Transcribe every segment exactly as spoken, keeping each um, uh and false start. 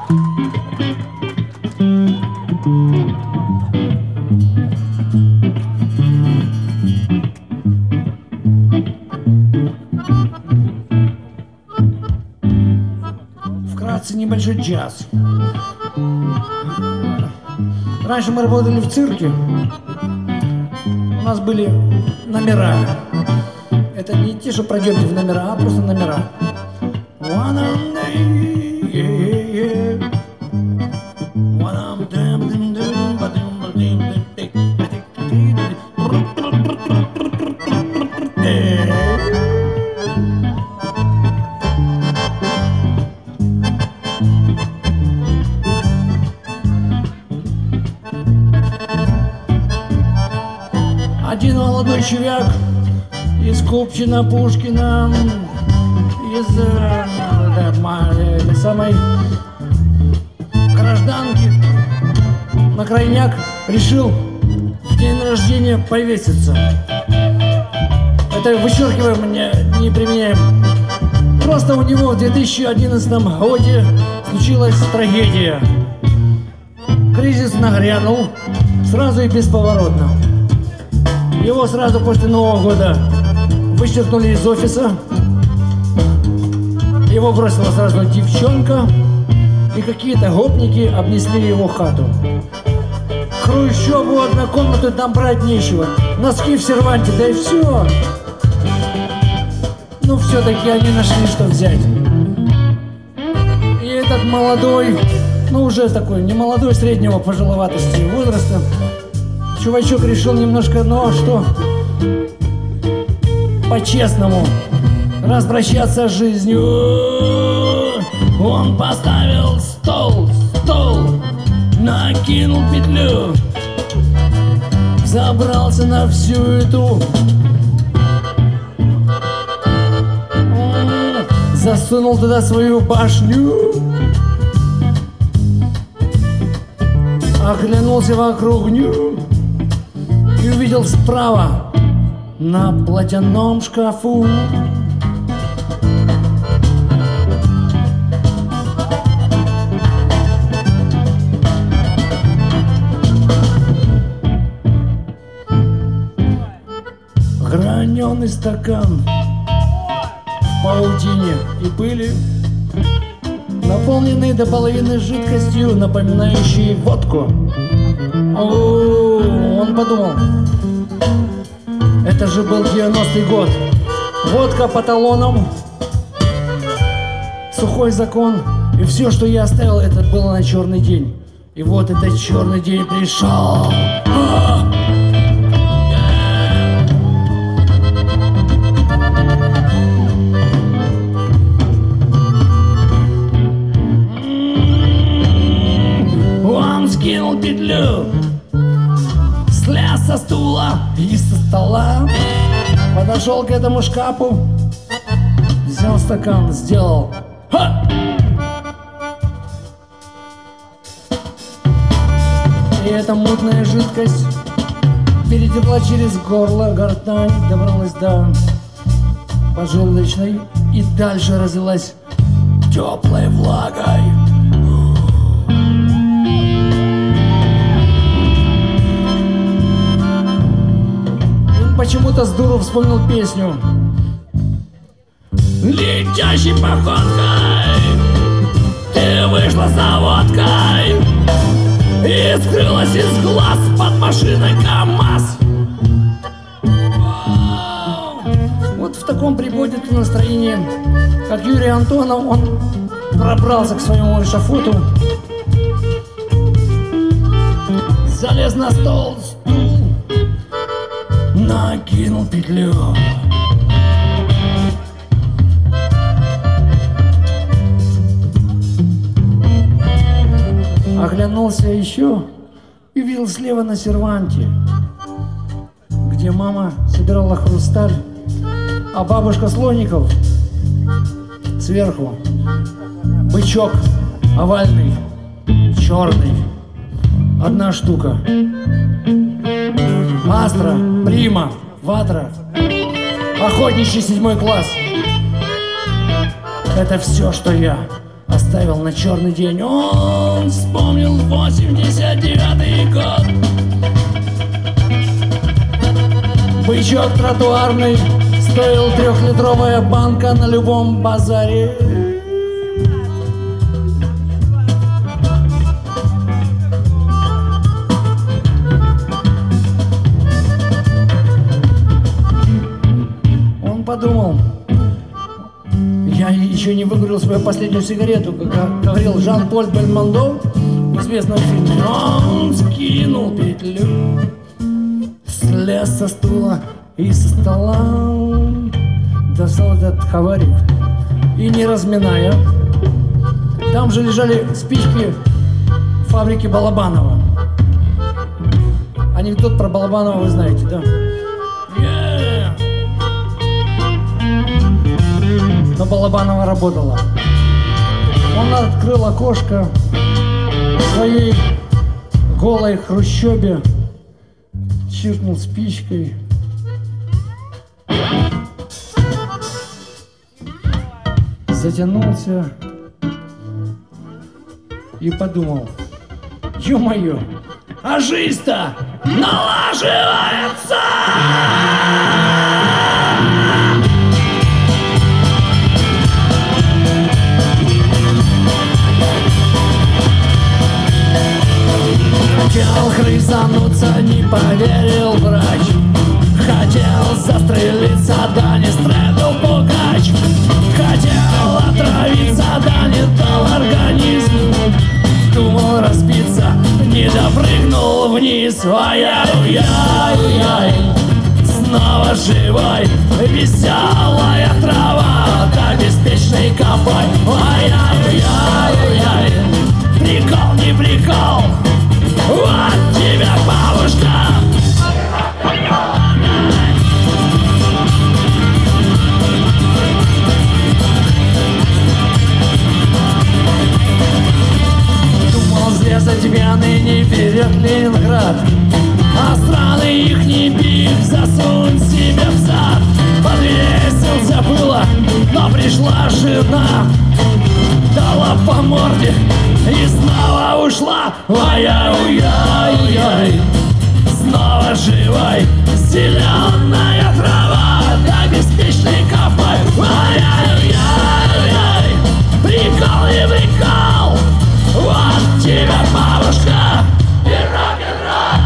Вкратце небольшой джаз. Раньше мы работали в цирке. У нас были номера. Это не те, что пройдемте в номера, а просто номера. One on day, yeah, yeah. One on them, them, them, but them, but them, them, they, один молодой червяк из Купчино, Пушкина, из э, э, самой гражданки на крайняк решил в день рождения повеситься. Это вычеркиваем, не, не применяем. Просто у него в две тысячи одиннадцатом году случилась трагедия. Кризис нагрянул сразу и бесповоротно. Его сразу после Нового года вычеркнули из офиса. Его бросила сразу девчонка, и какие-то гопники обнесли его хату. Хрущеву одну комнату там брать нечего. Носки в серванте, да и все. Но все-таки они нашли, что взять. И этот молодой, ну уже такой, не молодой, среднего пожиловатости возраста, чувачок решил немножко, ну что, по-честному распрощаться с жизнью. Он поставил стол, стол, накинул петлю, забрался на всю эту, засунул туда свою башню, оглянулся вокруг и увидел справа на платяном шкафу граненый стакан в паутине и пыли, наполненный до половины жидкостью, напоминающей водку. О, он подумал, это же был девяностый год. Водка по талонам, сухой закон. И все, что я оставил, это было на черный день. И вот этот черный день пришел. Он скинул петлю, слез со стула и со стола, подошел к этому шкафу, взял стакан, сделал ха! И эта мутная жидкость перетекла через горло, гортань, добралась до поджелудочной и дальше разлилась теплой влагой. Почему-то с дуру вспомнил песню. Летящей походкой ты вышла за водкой и скрылась из глаз под машиной КамАЗ. Вот в таком приподнятом настроении, как Юрий Антонов, он пробрался к своему эшафоту, залез на стол, стул, накинул петлю. Оглянулся еще и видел слева на серванте, где мама собирала хрусталь, а бабушка Слоников сверху бычок овальный, черный, одна штука. Астра, Прима, Ватра, охотничий седьмой класс. Это все, что я оставил на черный день. Он вспомнил восемьдесят девятый год. Бычок тротуарный стоил трехлитровая банка на любом базаре. Он подумал: я еще не выкурил свою последнюю сигарету, как говорил Жан-Поль Бельмондо в известном фильме. Он скинул петлю, слез со стула и со стола, достал этот хаварик и, не разминая, там же лежали спички фабрики Балабанова. Анекдот про Балабанова вы знаете, да? Yeah. Но Балабанова работала. Он открыл окошко в своей голой хрущобе, чиркнул спичкой. Затянулся и подумал: ё-моё, а жизнь-то налаживается! Хотел хрызануться, не поверил врач. Хотел застрелиться, да не стрэпил пугач. Хотел отравиться, да не дал организм. Думал разбиться, не допрыгнул вниз. Ай-яй-яй-яй, снова живой. Веселая трава, да беспечный копай. Ай-яй-яй-яй, прикол не прикол, вот тебя бабушка. Думал срезать вены, не берет Ленинград, а страны их не бив, засунь себе в зад. Подвесился было, но пришла жена, дала по морде и снова ушла. Ай-яй-яй-яй, снова живой. Зеленая трава, да беспечный копай. Ай-яй-яй-яй, прикол и прикол, вот тебя бабушка и рок-н-ролл.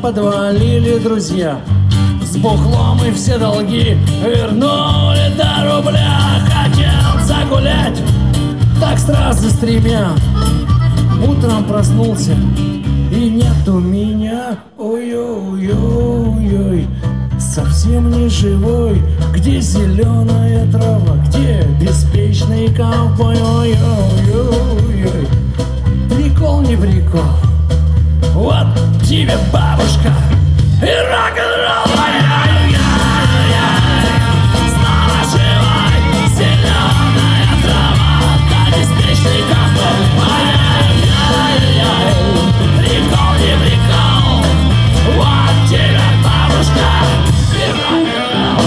подвалили друзья. С бухлом и все долги вернули до рубля. Хотел загулять, так сразу с тремя. Утром проснулся, и нету меня. Ой-ой-ой-ой, совсем не живой. Где зеленая трава, где беспечный ковбой? Ой-ой-ой-ой, прикол не прикол. Вот тебе бабушка и рок-н-ролл. Снова живой, зеленая трава, да беспечный ковбой. Прикол не прикол. Вот тебе бабушка и рок-н-ролл.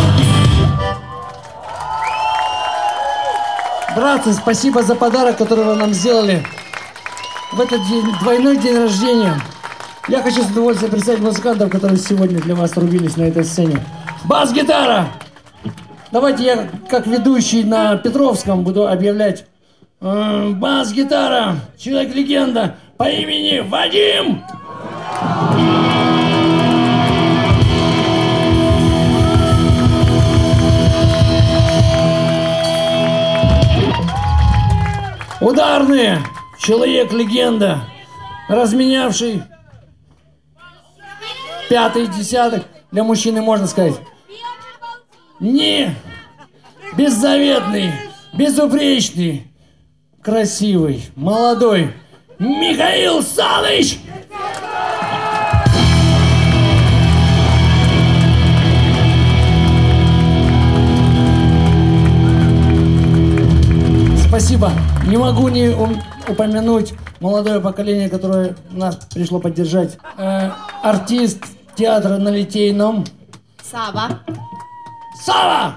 Братцы, спасибо за подарок, который вы нам сделали в этот день, двойной день рождения. Я хочу с удовольствием представить музыкантов, которые сегодня для вас рубились на этой сцене. Бас-гитара! Давайте я, как ведущий на Петровском, буду объявлять. Э, бас-гитара! Человек-легенда по имени Вадим! Ударные! Человек-легенда, разменявший пятый десяток, для мужчины можно сказать, не беззаветный, безупречный, красивый, молодой Михаил Саныч! Спасибо. Не могу не упомянуть молодое поколение, которое нас пришло поддержать. Э, артист театра на Литейном. Сава. Сава!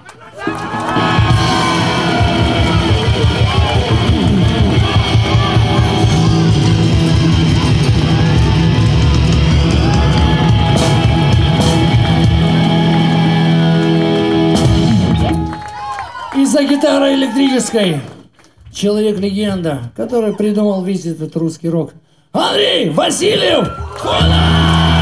И за гитарой электрической человек-легенда, который придумал весь этот русский рок. Андрей Васильев! Куда?